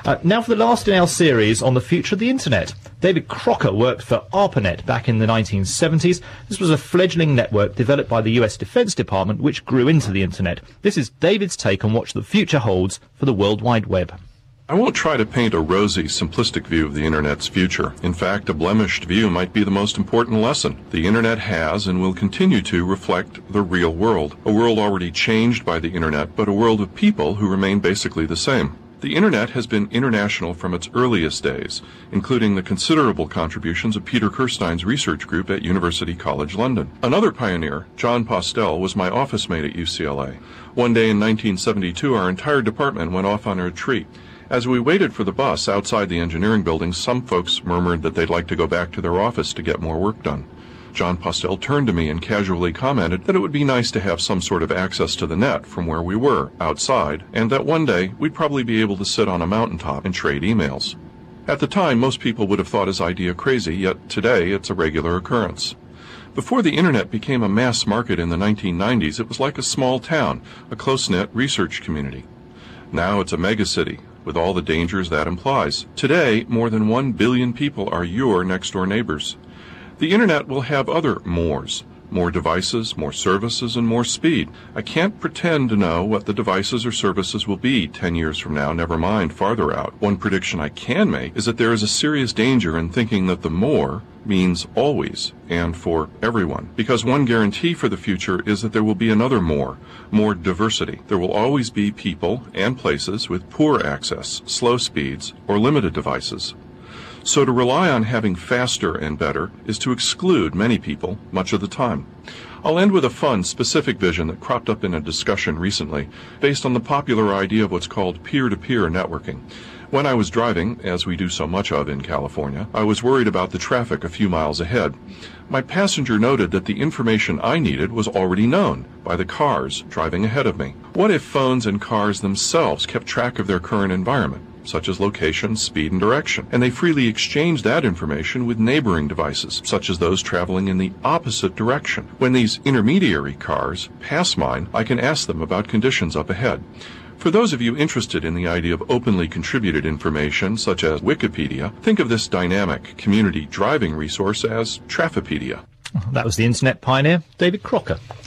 Now for the last in our series on the future of the internet. David Crocker worked for ARPANET back in the 1970s. This was a fledgling network developed by the US Defense Department which grew into the internet. This is David's take on what the future holds for the World Wide Web. I won't try to paint a rosy, simplistic view of the Internet's future. In fact, a blemished view might be the most important lesson. The Internet has and will continue to reflect the real world, a world already changed by the Internet, but a world of people who remain basically the same. The Internet has been international from its earliest days, including the considerable contributions of Peter Kirstein's research group at University College London. Another pioneer, John Postel, was my office mate at UCLA. One day in 1972, our entire department went off on a retreat. As we waited for the bus outside the engineering building, some folks murmured that they'd like to go back to their office to get more work done. John Postel turned to me and casually commented that it would be nice to have some sort of access to the net from where we were, outside, and that one day we'd probably be able to sit on a mountaintop and trade emails. At the time, most people would have thought his idea crazy, yet today it's a regular occurrence. Before the Internet became a mass market in the 1990s, it was like a small town, a close-knit research community. Now it's a megacity, with all the dangers that implies. Today, more than 1 billion people are your next-door neighbors. The Internet will have other mores. More devices, more services, and more speed. I can't pretend to know what the devices or services will be 10 years from now, never mind farther out. One prediction I can make is that there is a serious danger in thinking that the more means always and for everyone. Because one guarantee for the future is that there will be another more diversity. There will always be people and places with poor access, slow speeds, or limited devices. So to rely on having faster and better is to exclude many people much of the time. I'll end with a fun, specific vision that cropped up in a discussion recently based on the popular idea of what's called peer-to-peer networking. When I was driving, as we do so much of in California, I was worried about the traffic a few miles ahead. My passenger noted that the information I needed was already known by the cars driving ahead of me. What if phones and cars themselves kept track of their current environment, such as location, speed, and direction, and they freely exchange that information with neighboring devices, such as those traveling in the opposite direction? When these intermediary cars pass mine, I can ask them about conditions up ahead. For those of you interested in the idea of openly contributed information, such as Wikipedia, think of this dynamic community driving resource as Traffipedia. That was the internet pioneer, David Crocker.